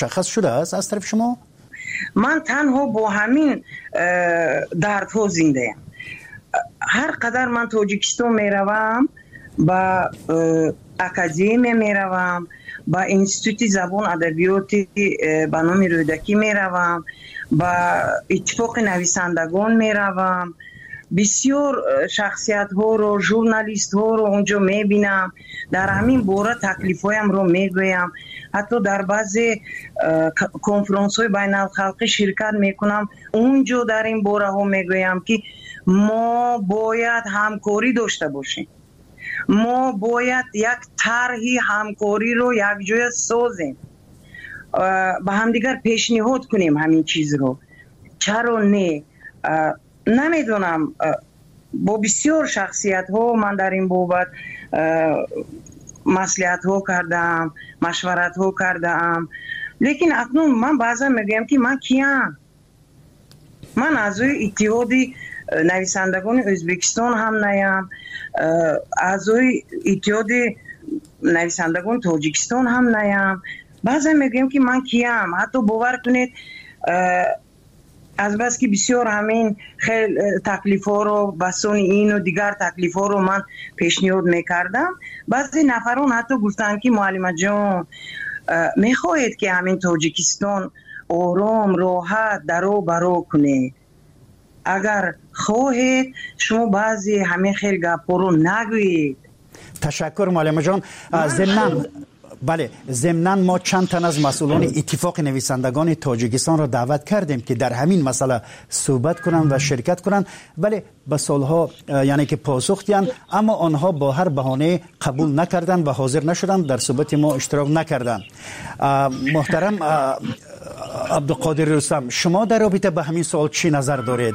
مشخص شده است از طرف شما؟ من تنها با همین دردها زنده ام. هر قدر من تاجیکستان میروم، با اکادمی میروم، با انستیتوت زبان ادبیات به نام رودکی میروم، با اتفاق نویسندگان میروم، بسیار شخصیت ها رو، ژورنالیست ها رو اونجا میبینم، در همین باره تکلیف هایم رو میگویم، حتی در بعضی کنفرانس های بین الخلقی شرکت میکنم، اونجا در این باره ها میگویم که ما باید همکاری داشته باشیم، ما باید یک طرح همکاری رو یک جای سازیم، با همدیگر پیشنهاد کنیم همین چیز رو. چرا نه؟ نمیدونم، با بسیار شخصیت ها من در این بابت مصلحت ها کردم، مشورت ها کردم، لیکن اکنون من بعضا میگم که من کیم؟ من اعضای اتحاد نویسندگان ازبکستان هم نیم، اعضای اتحاد نویسندگان تاجیکستان هم نیم. بعضا میگم که من کیم؟ حتی باور کنید از بس که بسیار همین خیلی تکلیف ها رو بسان این و دیگر تکلیف ها رو من پیشنهاد میکردم، بعضی نفران حتی گفتن که معلم جان میخواهید که همین تاجیکستان آرام راحت درو برو کنه، اگر خواهید شما بعضی همین خیلی گپا رو نگویید. تشکر معلم جان. ضمناً ما چند تن از مسئولان اتفاق نویسندگان تاجیکستان را دعوت کردیم که در همین مسئله صحبت کنند و شرکت کنند، ولی به سالها یعنی که پاسخ دادند، اما آنها با هر بهانه قبول نکردند و حاضر نشدند، در صحبت ما اشتراک نکردند. محترم عبدالقادر رستم، شما در رابطه به همین سوال چی نظر دارید؟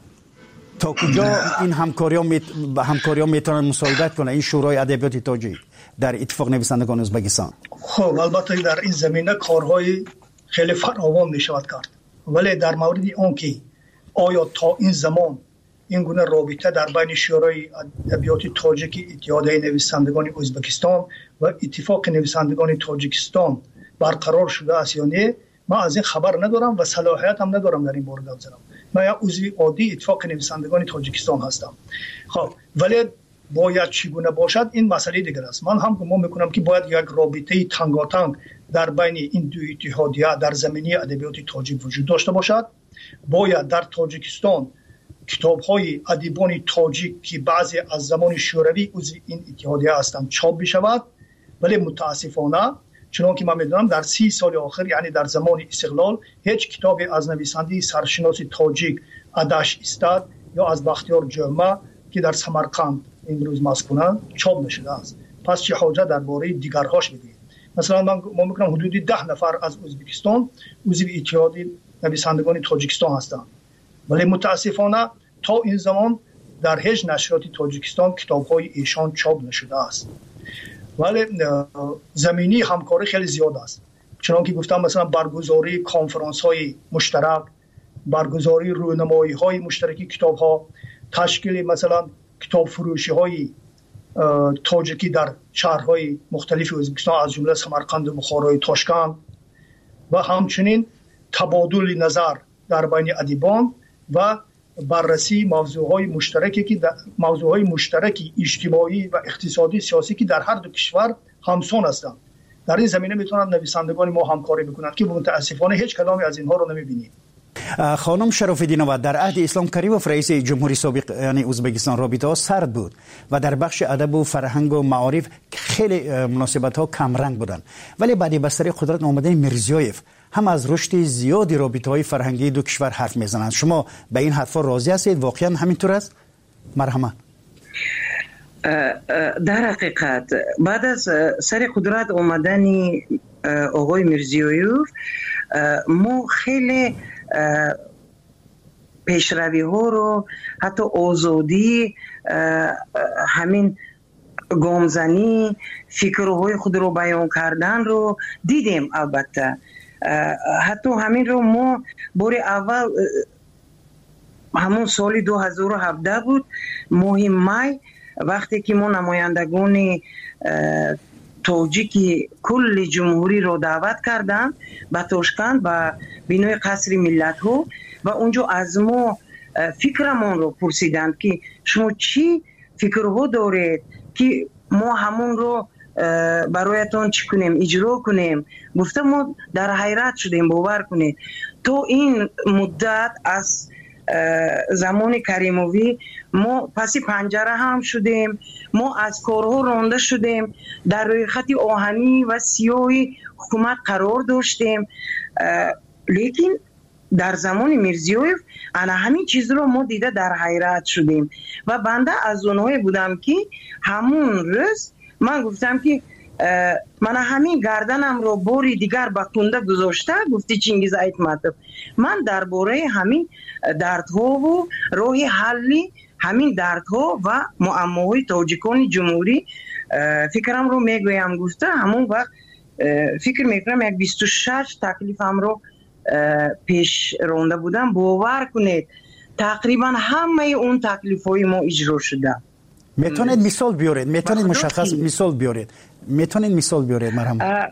تا کجا این همکاری ها میتونن مساعدت کنه این شورای ادبیات تاجیک در اتفاق نویسندگان ازبکستان؟ خب البته در این زمینه کارهای خیلی فراوان می شود کرد، ولی در مورد آن که آیا تا این زمان این گونه رابطه در بین شورای ادبیات تاجیک اتحاد نویسندگان ازبکستان و اتفاق نویسندگان تاجیکستان برقرار شده است یا نه، من از این خبر ندارم و صلاحیت هم ندارم در این باره گپ بزنم. من یک عضو عادی اتفاق نویسندگان تاجیکستان هستم. خب ولی باید چگونه باشد این مسئله دیگر است. من هم گمان میکنم که باید یک رابطه تنگاتنگ در بین این دو اتحادیه در زمینه ادبیات تاجیک وجود داشته باشد. باید در تاجیکستان کتاب‌های ادیبان تاجیک که بعضی از زمان شوروی عضو این اتحادیه هستند چاپ بشود، ولی متاسفانه چون که من میدونم در 30 سال آخر، یعنی در زمان استقلال، هیچ کتابی از نویسنده سرشناس تاجیک ادش استاد یا از بختیار جمعه که در سمرقند امروز مسکونند چاپ نشده است. پس چه حاجت درباره دیگرهاش بگوییم؟ مثلا من میگم حدود 10 نفر از ازبکستان عضو اتحاد نویسندگان تاجیکستان هستند، ولی متاسفانه تا این زمان در هیچ نشریات تاجیکستان کتاب‌های ایشان چاپ نشده است. ولی زمینی همکاری خیلی زیاد است، چون که گفتم مثلا برگزاری کنفرانس‌های مشترک، برگزاری رونمایی‌های مشترکی کتاب‌ها، تشکیل مثلا کتاب فروشی‌های تاجیکی در شهرهای مختلف ازبکستان از جمله سمرقند و بخارا و تاشکند، و همچنین تبادل نظر در بین ادیبان و بررسی موضوعهای مشترکی اجتماعی و اقتصادی سیاسی که در هر دو کشور همسان هستند. در این زمینه میتونن نویسندگان ما همکاری بکنند که متاسفانه هیچ کدامی از اینها رو نمیبینیم. خانم شراف‌الدینова، در عهد اسلام کریموف رئیس جمهوری سابق یعنی ازبکستان رابطه ها سرد بود و در بخش ادب و فرهنگ و معارف خیلی مناسبت ها کم رنگ بودن، ولی بعد بستر قدرت آمدن میرزیایف هم از رشد زیادی رابطه های فرهنگی دو کشور حرف میزنند. شما به این حرفا راضی هستید؟ واقعا همینطور است؟ مرحمت. در حقیقت بعد از سر قدرت آمدن آقای میرزیایف ما خیلی پیشروی ها رو، حتی آزادی، همین گامزنی، فکرهای خود رو بیان کردن رو دیدیم. البته حتی همین رو ما بار اول همون سال 2017 بود، ماه می، وقتی که ما نمایندگان توجیکی کل جمهوری رو دعوت کردن به تاشکند به بینوی قصر ملت ها و اونجا از ما فکرمون رو پرسیدند که شما چی فکرها دارید که ما همون رو برایتان چی کنیم اجرا کنیم. گفته ما در حیرت شدیم، باور کنید تو این مدت از زمان کریموی ما پسی پنجره هم شدیم، ما از کارها رانده شدیم، در روی خط آهنی و سیاهی حکومت قرار داشتیم، لیکن در زمان میرزیویف انا همین چیز رو ما دیده در حیرت شدیم و بنده از اونهایی بودم که همون روز من گفتم که من همین گردنم رو باری دیگر به کنده گذاشته. گفتی چینگیز ایتماتov من درباره همین دردها و راه حلی همین دردها و معماهای تاجیکان جمهوری فکرم رو میگویم. گفته همون وقت فکر میکنم یک 26 تکلیفم رو پیش رونده بودم. باور کنید تقریبا همه اون تکلیف‌های ما اجرا شده. میتونید مثال بیارید؟ میتونید مشخص مثال بیارید؟ میتونید مثال بیارید مرحبا؟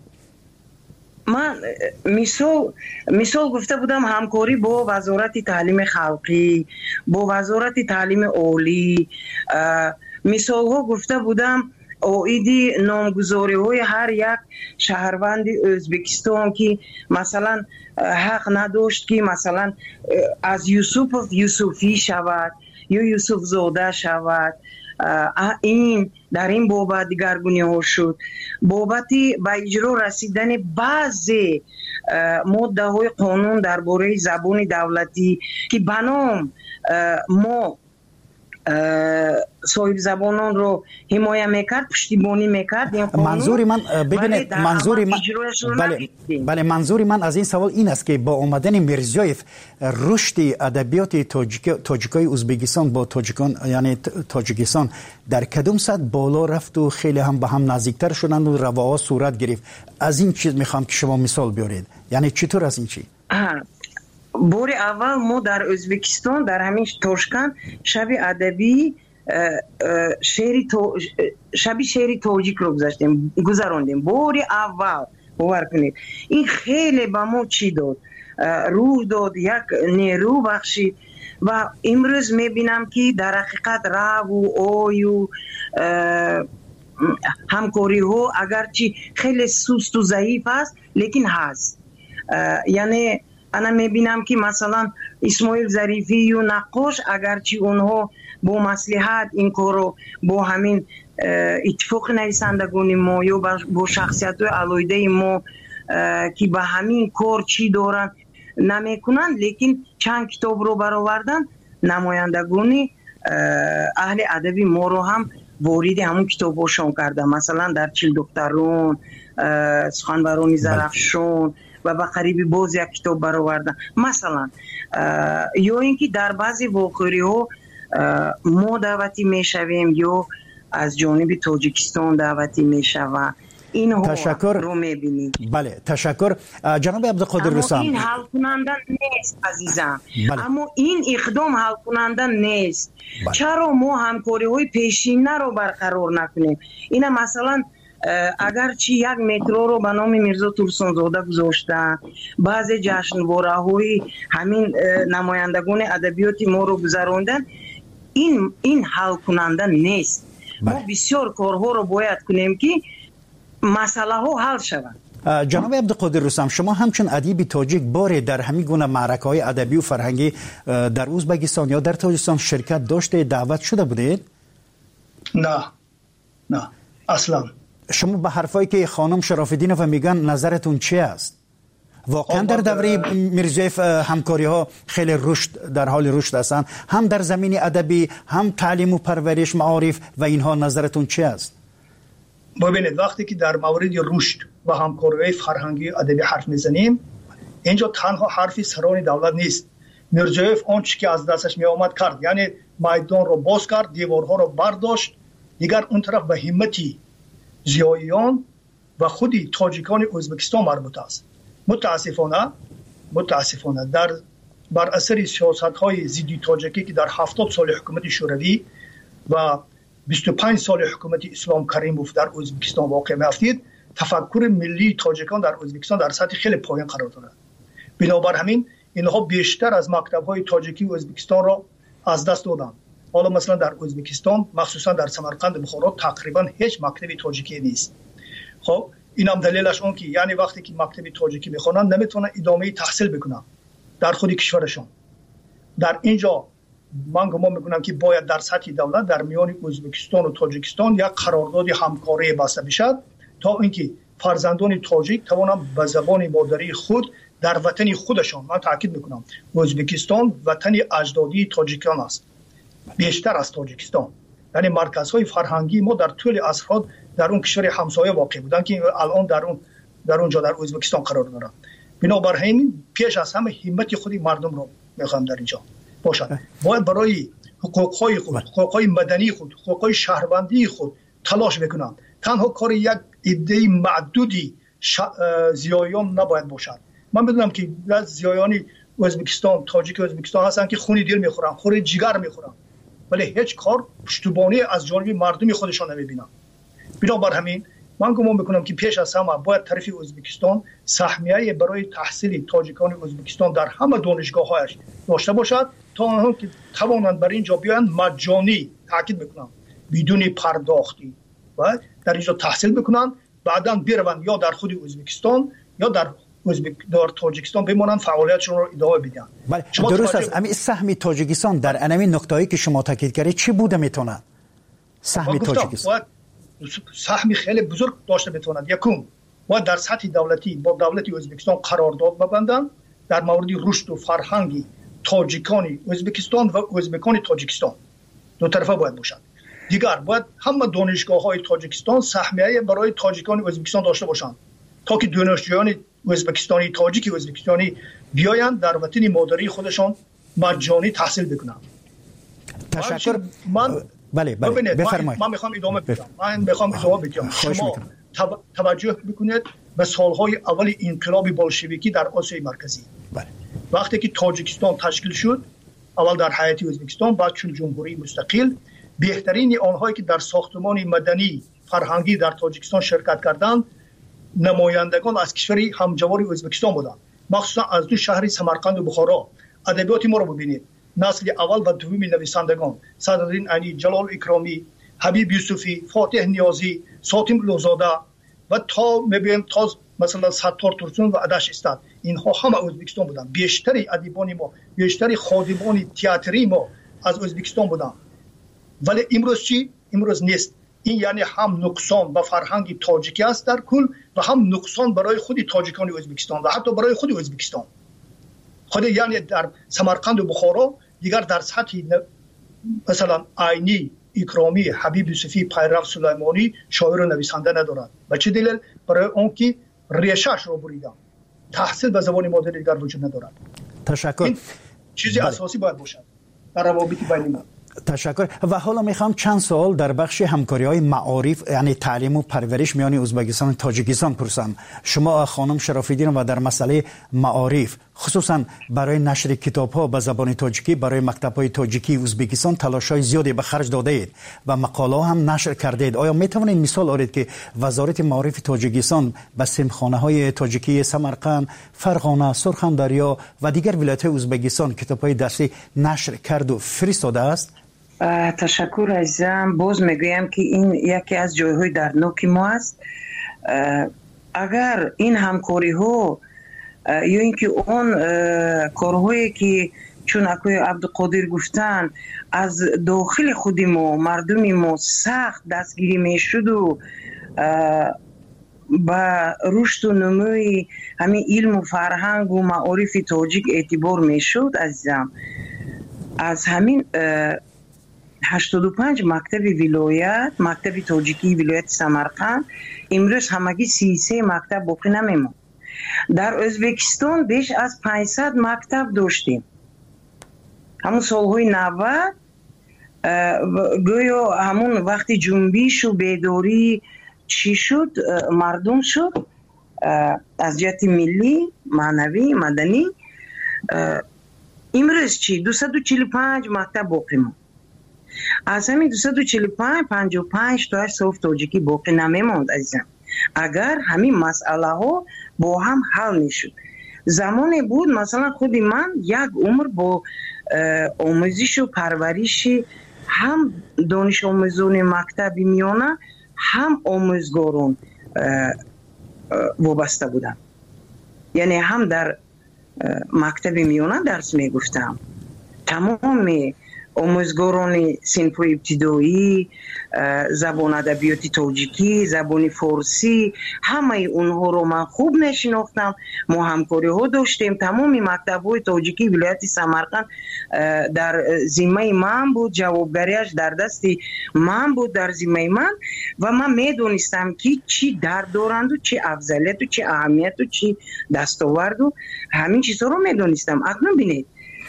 من مثال گفته بودم همکاری با وزارت تعلیم خلقی، با وزارت تعلیم عالی، مثال ها گفته بودم اویدی نامگذاری های هر یک شهروند ازبکستان که مثلا حق نداشت که مثلا از یوسفی شود یا یوسف زاده شود. این در این بابت دیگرگونی ها شد. بابتی به اجرا رسیدن بعضی ماده های قانون درباره زبان دولتی که بنام ما صاحب زبانان رو حمایه میکرد، پشتیبانی میکرد. منظور من ببینید، منظور من از این سوال این است که با آمدن میرزیویف رشد ادبیات تاجیکای ازبکستان با تاجیکان یعنی تاجیکستان در کدوم سطح بالا رفت و خیلی هم به هم نزدیکتر شدند و رواها صورت گرفت. از این چیز میخوام که شما مثال بیارید، یعنی چطور از این چی؟ بار اول ما در ازبکستان در همین تاشکند شب ادبی شعری تاجیک رو گذراندیم. بار اول باور کنید این خیلی به ما چی داد، روح داد، یک نیرو بخشید و امروز میبینم که در حقیقت رو و آی و همکاری ها اگرچه خیلی سست و ضعیف است لیکن هست. یعنی انا میبینم که مثلا اسماعیل ظریفی و نقاش اگرچه اونها با مصلحت این کارو با همین اتفاق نویسندگان ما یا با شخصیت های علایده ما که به همین کار چی دارن نمیکنن، لیکن چند کتاب رو برآوردن نمایندگان اهل ادبی ما رو هم وارد همون کتاباشون کردن. مثلا در چیل دخترون، سخنوران زرافشان و به قریبی باز یک کتاب برآوردن مثلا. یا اینکه در بعضی واقعی ها ما دعوتی میشویم یا از جانب تاجیکستان دعوتی میشوند. این تشکر رو میبینید. بله تشکر جناب عبدالقادر رسام. این حل کننده نیست عزیزم. اما این اقدام حل کننده نیست. چرا ما همکاری های پیشینه رو برقرار نکنیم؟ اینا مثلا اگرچه یک مترو رو به نام میرزا ترسانزاده گذاشتن، بعضی جشنواره های همین نمایندگان ادبیات ما رو گذراندن، این حل کننده نیست. ما بسیار کارها رو باید کنیم که مسئله ها حل شود. جناب عبدالقادر رسام، شما همچون ادیب تاجیک باره در همین گونه معرکه‌های ادبی و فرهنگی در ازبکستان یا در تاجیکستان شرکت داشته، دعوت شده بودید؟ نه اصلا. شما به حرفایی که خانم شراف‌الدینوف میگن نظرتون چی است؟ واقعا در دوره میرزیویف همکاری ها خیلی رشد در حال رشد هستند، هم در زمین ادبی هم تعلیم و پرورش معارف و اینها، نظرتون چی است؟ ببینید وقتی که در مورد رشد و همکاری فرهنگی ادبی حرف میزنیم، اینجا تنها حرفی سران دولت نیست. میرزیویف آنچه که از دستش می آمد کرد، یعنی میدان رو باز کرد، دیوارها رو برداشت. دیگر اون طرف به همتی زیاییان و خودی تاجیکان ازبکستان مربوط است. متاسفانه در بر اثر سیاست‌های ضد تاجیکی که در 70 سال حکومت شوروی و 25 سال حکومت اسلام کریموف در ازبکستان واقع می‌افتید، تفکر ملی تاجیکان در ازبکستان در سطح خیلی پایین قرار دارد. بنابر همین اینها بیشتر از مکتب‌های تاجیکی و ازبکستان را از دست دادند. حالا مثلا در ازبکستان مخصوصا در سمرقند بخارا تقریبا هیچ مکتبی تاجیکی نیست. خب اینم دلیلش اون که یعنی وقتی که مکتبی تاجیکی می‌خوانند نمیتونن ادامه تحصیل بکنن در خود کشورشون. در اینجا من گمان میکنم که باید در سطح دولت در میان ازبکستان و تاجیکستان یک قرارداد همکاری بسته بشد تا اینکه فرزندان تاجیک توانند به زبان مادری خود در وطن خودشان، من تاکید میکنم ازبکستان وطن اجدادی تاجیکان است بیشتر از تاجیکستان، یعنی مرکزهای فرهنگی ما در طول عصرها در اون کشور همسایه واقع بودن که الان در اونجا در ازبکستان قرار دارند. بنابراین پیش از همه همت خود مردم رو میخوام در اینجا باشد. باید برای حقوقهای خود، حقوقهای مدنی خود، حقوقهای شهروندی خود تلاش بکنند. تنها کار یک عده معدودی زیایان نباید باشد. من بدونم که از زیایان ازبکستان، تاجیک ازبکستان هستن که خون دل میخورن، خون جگر میخورن، ولی هیچ کار پشتیبانی از جانب مردم خودشان نمیبینن. بنابر همین من گمان میکنم که پیش از همه باید طرف ازبکستان سهمیه برای تحصیل تاجیکان ازبکستان در همه دانشگاه‌هایش داشته باشد تا آنها که توانند برای اینجا بیایند مجانی، تاکید میکنم بدون پرداختی و در اینجا تحصیل بکنند، بعداً بروند یا در خود ازبکستان یا در تاجیکستان بمانند فعالیتشون رو ادامه بدن. بله درست است. امی سهم تاجیکستان در انمی نقطه‌ای که شما تاکید کردید چی بوده میتونه؟ سهم تاجیکستان سهمی خیلی بزرگ داشته بتواند. یکم باید در سطح دولتی با دولت ازبکستان قرارداد ببندند در مورد رشد و فرهنگی تاجیکان ازبکستان و ازبکان تاجیکستان، دو طرفه باید باشد. دیگر باید همه دانشگاه‌های تاجیکستان سهمیه برای تاجیکان ازبکستان داشته باشند تا که دانشجویان ازبکستانی تاجیک ازبکستانی بیایند در وطن مادری خودشان مجانی تحصیل بکنند. تشکر. بله بفرمایید. من میخوام ادامه بدم. شما توجه بکنید به سالهای اول انقلاب بولشویکی در آسیای مرکزی. بله. وقتی که تاجیکستان تشکیل شد، اول در حیات ازبکستان، بعد چون جمهوری مستقل، بهترین آنهایی که در ساختمان مدنی فرهنگی در تاجیکستان شرکت کردند نمایندگان از کشور همجوار ازبکستان بودند، مخصوصا از دو شهر سمرقند و بخارا. ادبیات ما رو ببینید، نسل اول و دوم نویسندگان صدرالدین علی، جلال اکرامی، حبیب یوسفی، فاتح نیازی، ساتم لوزاده و تا میبینیم تا مثلا ستار ترسون و عدش استاد، اینها همه ازبکستان بودند. بیشتری ادیبان ما، بیشتری خادمان تئاتری ما از ازبکستان بودند. ولی امروز چی؟ امروز نیست. این یعنی هم نقصان و فرهنگ تاجیکی است در کل و هم نقصان برای خود تاجیکان ازبکستان و حتی برای خود ازبکستان. خود یعنی در سمرقند و بخارا دیگر در سطح مثلا عینی، اکرامی، حبیب یوسفی، پیرو سلیمانی شاعر و نویسنده ندارد. و چه دلیل؟ برای اون که ریشه‌اش رو بریدن. تحصیل به زبان مادری دیگر وجود ندارد. تشکر. این چیزی اساسی باید باشد در روابط بین ما. تشکر. و حالا میخوام چند سوال در بخش همکاری‌های معارف یعنی تعلیم و پرورش میان ازبکستان و تاجیکستان پرسم. شما خانم شرافی‌الدین و در مسئله معارف خصوصا برای نشر کتاب‌ها به زبان تاجیکی برای مکتب‌های تاجیکی ازبکستان تلاش‌های زیادی به خرج داده اید و مقاله هم نشر کرده اید. آیا میتوانید مثال آورید که وزارت معارف تاجیکستان به سیمخانه‌های تاجیکی سمرقند، فرغانه، سرخندریا و دیگر ولایت‌های ازبکستان کتاب‌های درسی نشر کرد و فرستاده است؟ تشکر عزیزم. باز میگویم که این یکی از جایهای دردناک ما است. اگر این همکاری ها یا اینکه اون کارهایی که چون اکوی عبدالقادر گفتن از داخل خود ما مردم ما سخت دستگیری میشد و با رشد و نموی همین علم و فرهنگ و معارف تاجیک اعتبار میشد عزیزم، از همین 85 مکتب ولایت، مکتب تاجیکی ولایت سمرقند امروز همگی 33 مکتب باقی نمیموند. در ازبکستان بیش از 500 مکتب داشتیم. همون سالهای 90 گویا همون وقتی جنبش و بیداری چی شد مردم شد از جهت ملی، معنوی، مدنی. امروز چی 245 مکتب باقی ماند. از همین 245 تا صرف تاجیکی باقی نمیموند عزیزم. اگر همین مسئله ها با هم حل میشد. زمانی بود مثلا خود من یک عمر با آموزش و پرورش هم دانش آموزان مکتب میانه هم آموزگاران وابسته بودم. یعنی هم در مکتب میانه درس میگفتم. تمام آموزگاران صنف ابتدایی، زبان ادبیات تاجیکی، زبان فارسی، همه اونها رو من خوب نشناختم. ما همکاری ها داشتیم. تمام مکتب های تاجیکی ولایت سمرقند در ذمه من بود، جوابگاریش در دست من بود، در ذمه من. و من میدونستم که چی درد دارند و چی افضلیت و چی اهمیت و چی دستاورد و همین چیزها رو میدونستم. اکنون بینید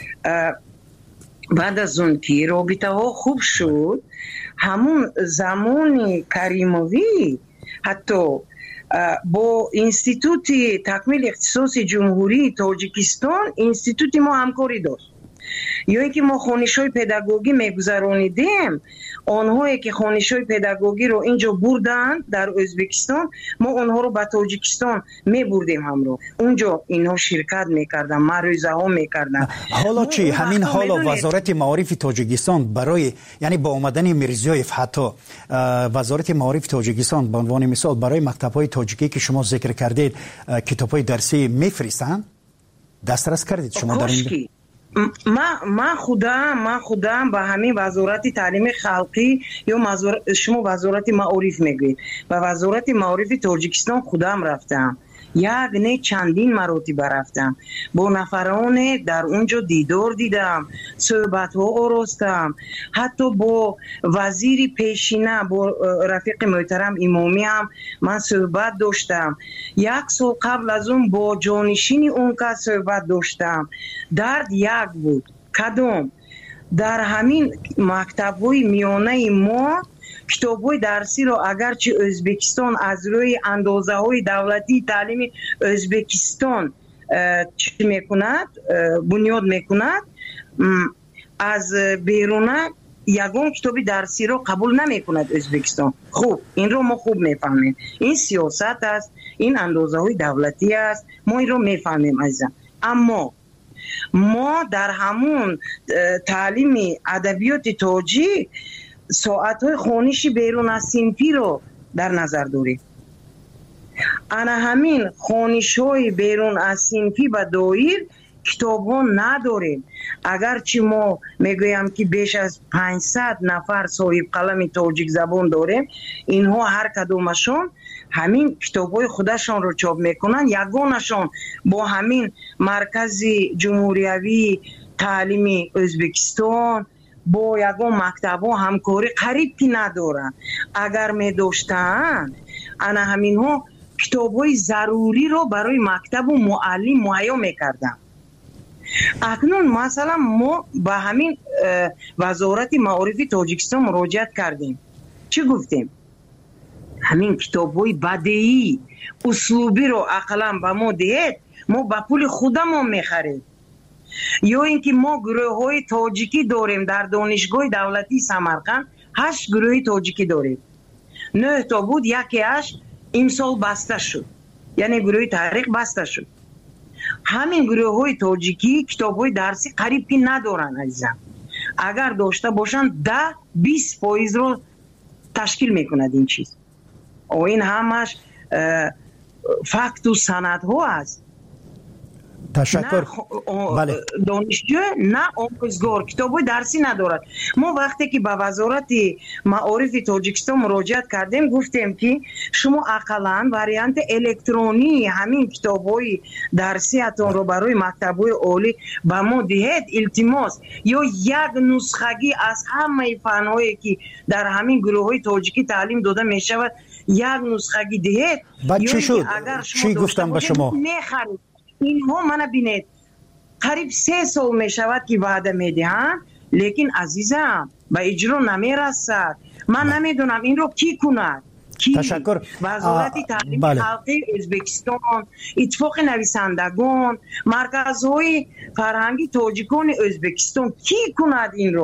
بعد از اون که رابطه ها خوب شد، همون زمان کریموی حتی با انستیتوت تکمیل اختصاص جمهوری تاجیکستان انستیتوت ما همکاری داشت. یا اینکه ما خوانش‌های پداگوژی میگذرانیدیم، آنهایی که خوانش‌های پداگوژی رو اینجا بردن در ازبکستان، ما آنها رو به تاجیکستان میبردیم همراه. اونجا اینها شرکت میکردن، معروضه ها میکردن. حالا چی همین حالا وزارت معارف تاجیکستان برای یعنی با اومدن میرزیویف حتی وزارت معارف تاجیکستان به عنوان مثال برای مکتب‌های تاجیکی که شما ذکر کردید کتاب‌های درسی میفرستن؟ دسترس کردید شما در این؟ من خودم به همین وزارت تعلیم خلقی یا شما وزارت معارف میگوید، به وزارت معارف تاجیکستان خودم رفتم، نه چندین مراتب رفتم، با نفران در اونجا دیدار دیدم، صحبت ها آراستم، حتی با وزیر پیشینه با رفیق محترم امامی هم من صحبت داشتم. 1 سال قبل از اون با جانشین اون که صحبت داشتم. درد یک بود. کدام؟ در همین مکتب‌های میانه ما کتاب‌های درسی رو اگرچه ازبکستان از روی اندازه‌های دولتی تعلیم ازبکستان چی میکند، بنیاد میکند، از بیرونه یگان کتاب درسی رو قبول نمیکند ازبکستان. خوب این رو ما خوب میفهمیم، این سیاست است، این اندازه‌های دولتی است، ما این رو میفهمیم عزیزم. اما ما در همون تعلیم ادبیات تاجیک ساعت‌های خوانشی بیرون از صنفی رو در نظر داریم. انا همین خوانش‌های بیرون از صنفی و دایر کتاب‌ها نداریم. اگرچه ما میگویم که بیش از 500 نفر صاحب قلم تاجیک زبان داریم، اینها هر کدومشون همین کتاب‌های خودشان رو چاپ میکنن. یگانشون با همین مرکز جمهوریوی تعلیم ازبکستان با یگان مکتب‌ها همکاری قریب که ندارن. اگر می داشتن انا همین ها کتاب‌های ضروری رو برای مکتب و معلم مهیا میکردن. اکنون مثلا ما به همین وزارت معارف تاجیکستان مراجعت کردیم. چی گفتیم؟ همین کتاب‌های بدیعی اسلوبی رو اقلا به ما دهید، ما به پول خودمون میخریم. یا اینکه ما گروه‌های تاجیکی داریم در دانشگاه دولتی سمرقند، 8 گروه تاجیکی داریم. 9 تا بود، یکیش امسال بسته شد، یعنی گروه تاریخ بسته شد. همین گروه‌های تاجیکی کتاب‌های درسی قریب که ندارن عزیزم. اگر داشته باشن 10-20% رو تشکیل میکند این چیز. و این همش فکت و سندها است. تشکر. بله. دانشجو نه آموزگار کتاب‌های درسی ندارد. ما وقتی که به وزارت معارف تاجیکستان مراجعت کردیم گفتیم که شما اقلاً واریانت الکترونی همین کتاب‌های درسی اتون رو برای مکتب‌های عالی به ما دهید التماس، یا یک نسخگی از همه فن‌هایی که در همین گروه‌های تاجیکی تعلیم داده می‌شود یک نسخگی دهید. بعد چی شد؟ چی گفتم به شما؟ می‌خرید. اینها منو بینید قریب 3 سال می شود که وعده می دهند، لیکن عزیزم به اجرا نمی رسد. من نمیدونم این رو کی کند. تشکر. وزارت تعلیم خلقی ازبکستان، اتفاق نویسندگان، مرکزهای فرهنگی تاجیکان ازبکستان کی کند این رو؟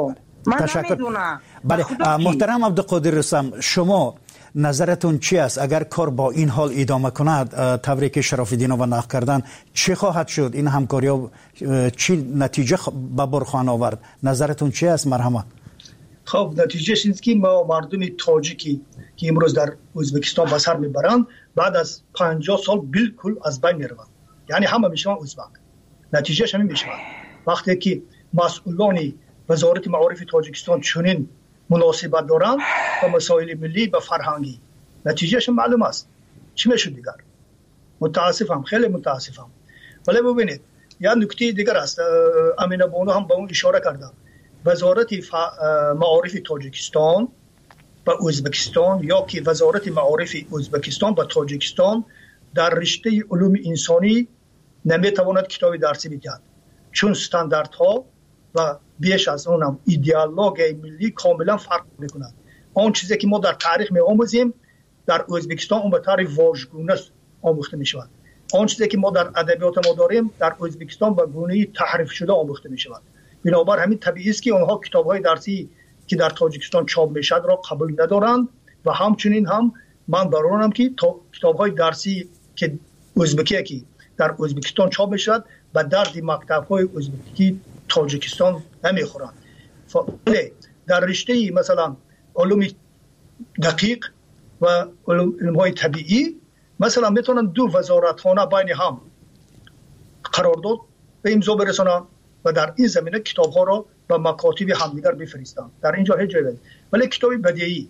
من نمیدونم. بله محترم عبدالقادر رستم، شما نظرتون چی است؟ اگر کار با این حال ادامه کند، تبریک شراف‌الدین‌ها و نقد کردن، چی خواهد شد؟ این همکاری‌ها چی نتیجه به بر خواهند آورد؟ نظرتون چی است؟ مرحمت. خب نتیجهش اینه که ما مردم تاجیکی که امروز در ازبکستان به سر میبرند بعد از 50 سال بالکل از بین میروند، یعنی همه میشوند ازبک. نتیجهش همین میشه. وقتی که مسئولان وزارت معارف تاجیکستان چنین مناسبت دارند با مسائل ملی و فرهنگی، نتیجهش معلوم است چی میشه دیگر. متاسفم، خیلی متاسفم. ولی ببینید یا نکته دیگر است، امین بانو هم به اون اشاره کرده. وزارت معارف تاجیکستان و ازبکستان یا که وزارت معارف ازبکستان و تاجیکستان در رشته علوم انسانی نمیتواند کتاب درسی بدهد، چون استانداردها و بیش از اونم ایدئولوژی ملی کاملا فرق میکنند. آن چیزی که ما در تاریخ می‌آموزیم در ازبکستان اون به طور واژگونه آموخته میشود. آن چیزی که ما در ادبیات ما داریم در ازبکستان به گونه تحریف شده آموخته میشود. بنابر همین طبیعی است که آنها کتاب‌های درسی که در تاجیکستان چاپ میشد را قبول ندارند و همچنین هم من برانم که کتاب‌های درسی که ازبکی که در ازبکستان چاپ میشد به درد مکتب‌های ازبکی تاجیکستان نمیخورند. در رشته مثلا علوم دقیق و علوم‌های طبیعی مثلا میتونن دو وزارتخانه بین هم قرارداد به امضا برسونن و در این زمینه کتاب‌ها را به مکاتب همدیگر بفرستند. در اینجا هیچ جایی. ولی کتاب بدیعی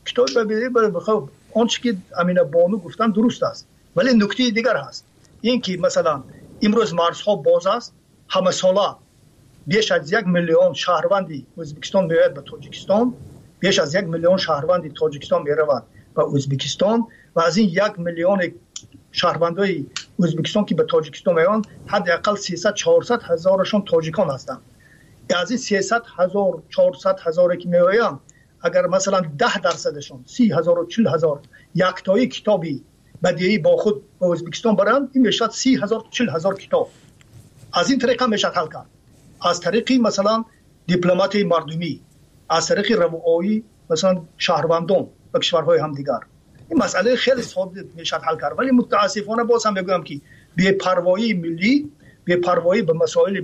خب آنچه که امین بانو گفتن درست است، ولی نکته دیگر هست. این که مثلا امروز مرزها باز است، همه ساله بیش از 1 میلیون شهروندی ازبکستان میاد به تاجیکستان، بیش از 1 میلیون شهروندی تاجیکستان میروند به ازبکستان و از این 1 میلیون شهروندای ازبکستان که به تاجیکستان میان حداقل 300-400 هزارشون تاجیکان هستند. از این 300,000-400 هزار که میآیند اگر مثلا 10%شون 30,000-40,000 یکتایی کتابی بدیعی با خود به ازبکستان برند، این میشد 30,000-40,000 کتاب. از این طریق هم میشد حل کرد. از طریق مثلا دیپلمات مردمی، از طریق روایی مثلا شهروندان و کشورهای همدیگر. این مسئله خیلی ساده میشد حل کرد. ولی متاسفانه باز هم بگم که بی‌پروایی ملی، بی‌پروایی به مسائل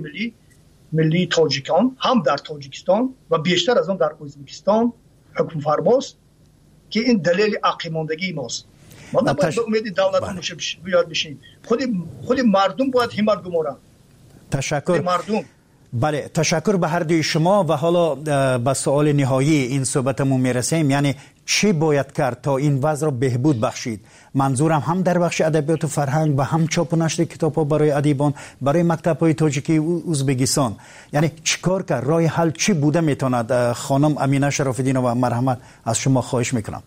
ملی تاجیکان هم در تاجیکستان و بیشتر از اون در ازبکستان حکم فرماست که این دلیل عقیماندگی ماست. ما نباید به امید دولت بیاد بشیم. خود مردم باید همت گمارن. تشکر مردم. بله، تشکر به هر دوی شما و حالا به سوال نهایی این صحبتمون میرسیم، یعنی چی باید کرد تا این وضع را بهبود بخشید؟ منظورم هم در بخش ادبیات و فرهنگ و هم چاپ و نشر کتاب‌ها برای ادیبان، برای مکتب‌های تاجیکی ازبکستان، یعنی چیکار کرد؟ راه حل چی بوده میتواند؟ خانم امینه شراف‌الدین‌ها و مرحمت از شما خواهش میکنم.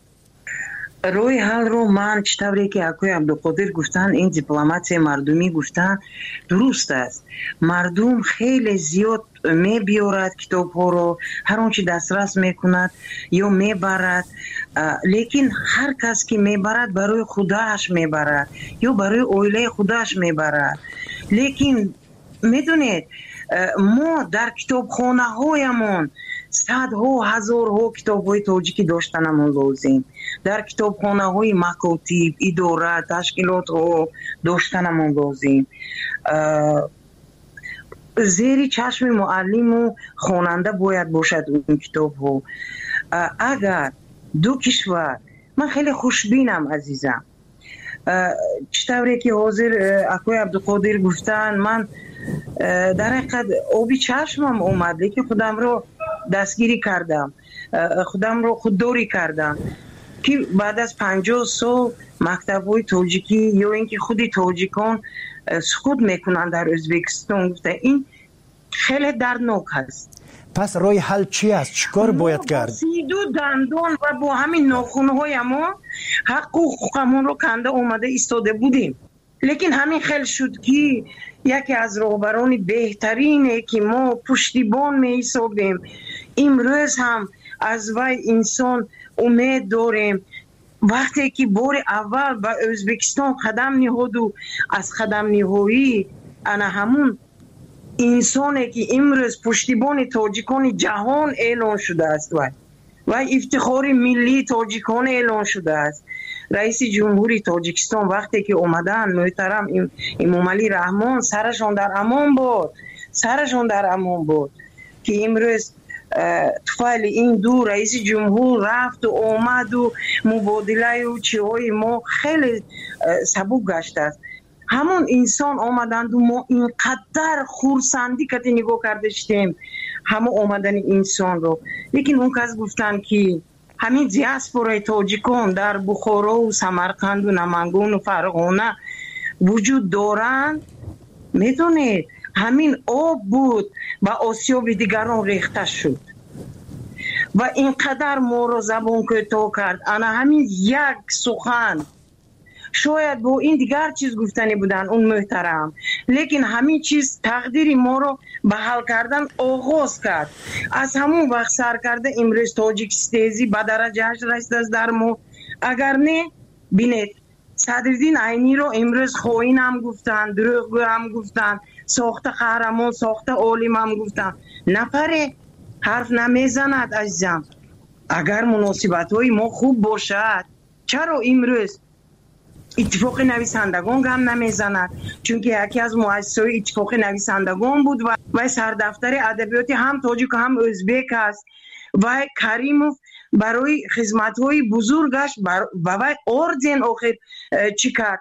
روی حل رو من چطوری که اکوی عبدالقادر گفتن، این دیپلمات مردمی گفتن درست است. مردم خیلی زیاد می بیارد کتاب ها رو، هر اون چی دسترس میکند یا میبرد، لیکن هر کس که میبرد برای خودش میبرد یا برای اویله خودش میبرد. لیکن میدونید ما در کتاب خانه هایمون صدها هزارها کتاب های تاجیکی داشتنمون لازم، در کتاب خانه های مکاتب، اداره، تشکیلات ها داشتنمون لازم. زیر چشم معلم و خواننده باید باشد اون کتاب ها. اگر دو کشور، من خیلی خوشبینم عزیزم، چطوری که حاضر اکوی عبدالقادر گفتن، من در حقیقت آبی چشمم اومده که خودم رو دستگیری کردم، خودم رو خودداری کردم که بعد از 50 سال مکتب‌های تاجیکی یا اینکه خودی تاجیکان سقوط میکنن در ازبکستان، گفته این خیلی دردناک هست. پس راه حل چی است؟ چیکار باید کرد؟ سیدو دندان و با همین ناخون‌های ما حق و حقوقمون رو کنده اومده ایستاده بودیم، لیکن همین خیلی شد که یکی از رهبران بهترینه که ما پشتیبان می حسابیم، امروز هم از وی انسان امید داریم. وقتی که بار اول به ازبکستان قدم نهاد و از قدم نهایی انا همون انسانی که امروز پشتیبان تاجیکان جهان اعلان شده است و افتخار ملی تاجیکان اعلان شده است. رئیس جمهوری تاجیکستان وقتی که اومدن محترم امامعلی رحمان سرشان در امان بود که امروز طفل این دو رئیس جمهور رفت و اومد و مبادله و چیهای ما خیلی سبک گشته است. همون انسان آمدند و ما اینقدر خورسندی که نگاه کرده شدیم همه آمدن انسان رو. لیکن اون کس گفتن که همین دیاسپورای تاجیکان در بخارا و سمرقند و نمنگان و فرغانه وجود دارند. میدونید همین آب بود و آسیاب دیگران ریخته شد و اینقدر ما رو زبان کوتاه کرد. انا همین یک سخن شاید با این دیگر چیز گفتنی بودن اون محترم، لیکن همین چیز تقدیر ما رو به حل کردن آغاز کرد. از همون وقت سر کرده امروز تاجیکستانی به درجهش رسیده در ما. اگر نه بینید صدرالدین عینی رو امروز خائن هم گفتن، دروغگو هم گفتن، ساخته قهرمان، ساخته عالم هم گفتن. نفره حرف نمیزند عزیزم. اگر مناسبت های ما خوب باشد چرا امروز اتفاق نویسندگان هم نمیزند؟ چون که یکی از مؤسسای اتفاق نویسندگان بود و سردفتر ادبیات هم تاجیک هم ازبک است و کریموف برای خدمت‌های بزرگش و اردن آخر چی کرد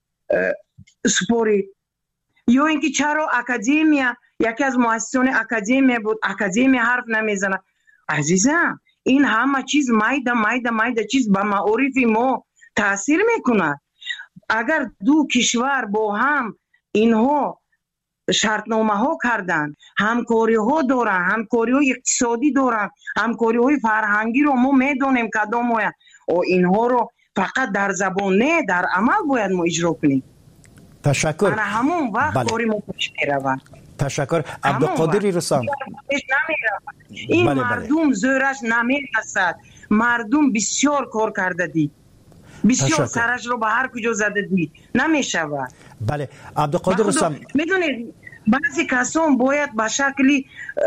سپورید. یا اینکه چرا اکادمیا یکی از مؤسسان اکادمیا بود، اکادمیا حرف نمیزند؟ عزیزم این همه چیز مایده چیز به معارف ما تاثیر میکنه. اگر دو کشور با هم اینها شرطنامه ها کردن، همکاری ها دارن، همکاری های اقتصادی دارن، همکاری های فرهنگی رو ما میدونیم کدام باید و اینها رو فقط در زبان نه در عمل باید ما اجرا کنیم. تشکر. من همون وقت کاری ما پیش میروند. تشکر. عبدالقادر رسام. این مردم زورش نمیرسد. مردم بسیار کار کرده دید، بسیار سرش رو به هر کجا زده دید، نمیشود. بله عبدالقادر رسام، میدونید بعضی کسان باید به شکلی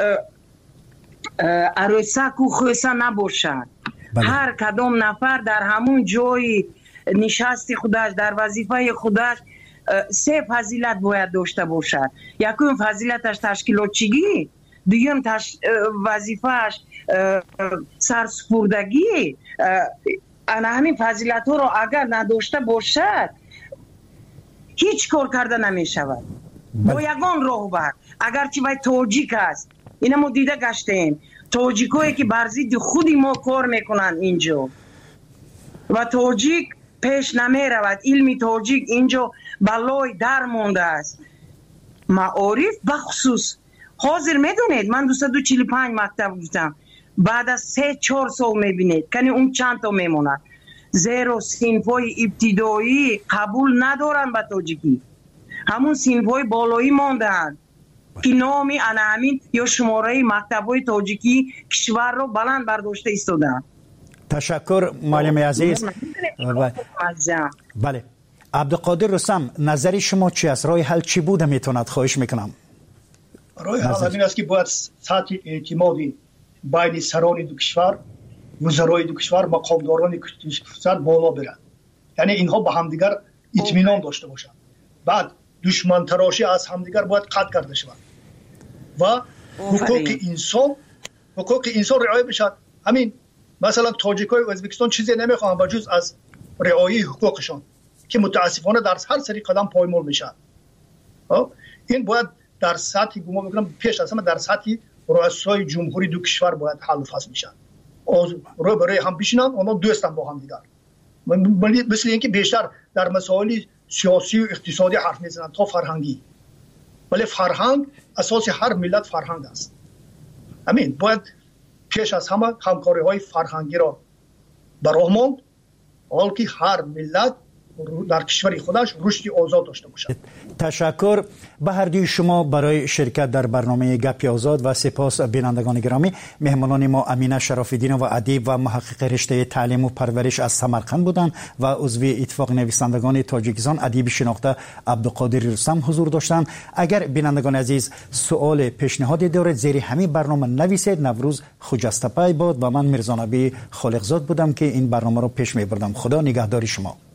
عروسک و خویسه نباشند. هر کدام نفر در همون جای نشست خودش در وظیفه خودش سه فضیلت باید داشته باشد. یکم فضیلتش تشکیلاتچی، دویم وظیفهش سرسپردگی. انا همین فضیلت ها رو اگر نداشته باشد هیچ کار کرده نمی شود. با یگان راهبر اگرچه وای تاجیک است، اینا ما دیده گشتیم تاجیک هایی که بر ضد خودی ما کار میکنن اینجا و تاجیک پیش نمی رود. علم تاجیک اینجا بلای در مونده است. معارف بخصوص حاضر میدونید من 245 مکتب گفتم، بعد از 3-4 سال میبینید کنی اون چند تا میمونن. زیرا صنفای ابتدایی قبول ندارن به تاجیکی، همون صنفای بالایی ماندن که نامی انامین یا شماره مکتبای تاجیکی کشور رو بلند برداشته ایستادن. تشکر معلم عزیز. بله عبدالقادر رسام، نظر شما چی است؟ راه حل چی بوده میتوند؟ خواهش میکنم. راه حل این است که باید سطح اعتمادی بین سران دو کشور، وزرای دو کشور، مقامداران دو کشور بالا برند. یعنی اینها با همدیگر اطمینان داشته باشند. بعد دشمن تراشی از همدیگر باید قطع کرده شود و حقوق انسان رعایت بشود. همین مثلا تاجیکای ازبکستان چیزی نمیخوان بجز از رعایت حقوقشان که متاسفانه در هر سری قدم پایمال میشن. این باید در سطح گمان میکنم پیش از همه در سطح رؤسای جمهوری دو کشور باید حل و فصل میشن. رو برای هم بشینن، اونا دوستن با هم دیگر. مثل اینکه بیشتر در مسائل سیاسی و اقتصادی حرف میزنن تا فرهنگی. ولی فرهنگ اساس هر ملت فرهنگ است. همین باید پیش از همه همکاری های فرهنگی را به راه ماند، حال که هر ملت در کشور خودش رشد آزاد داشته باشد. تشکر به هر دوی شما برای شرکت در برنامه گپ آزاد و سپاس بینندگان گرامی. مهمانان ما امینه شراف‌الدین و ادیب و محقق رشته تعلیم و پرورش از سمرقند بودند و عضو اتفاق نویسندگان تاجیکستان ادیب شناخته عبدالقادر رستم حضور داشتند. اگر بینندگان عزیز سوال پیشنهادی دارید زیر همین برنامه نویسید. نوروز خجسته پای باد و من میرزا نبی خالقزاد بودم که این برنامه رو پیش میبردم. خدا نگهدار شما.